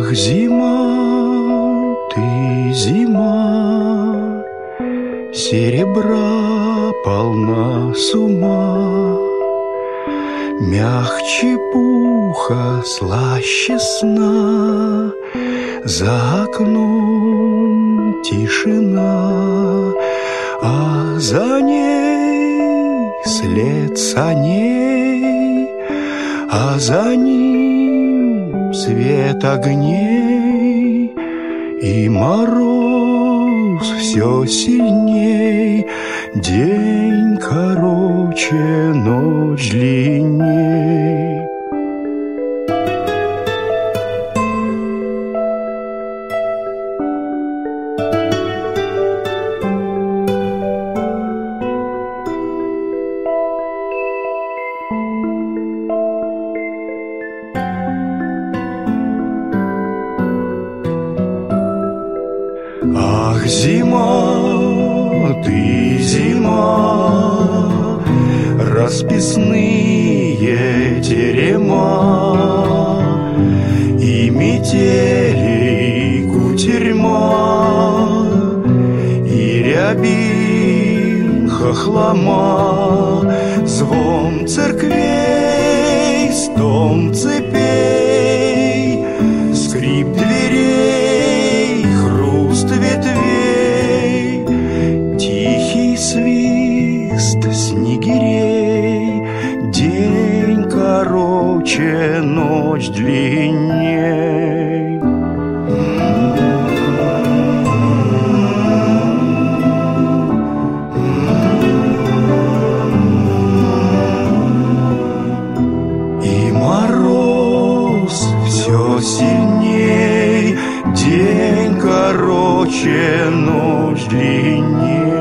Ах, зима, ты зима, серебра полна с ума, мягче пуха, слаще сна, за окном тишина, а за ней след саней, а за ним свет огней, и мороз все сильней, день короче, ночь длинней. Ах, зима, ты зима, расписные терема и метели кутерьма, и рябин хохлома, звон церквей, стон цепей, скрип дверей, хруст ветвей, тихий свист снегирей, день короче, ночь длинней. И мороз все сильней, день короче, ночь длинней.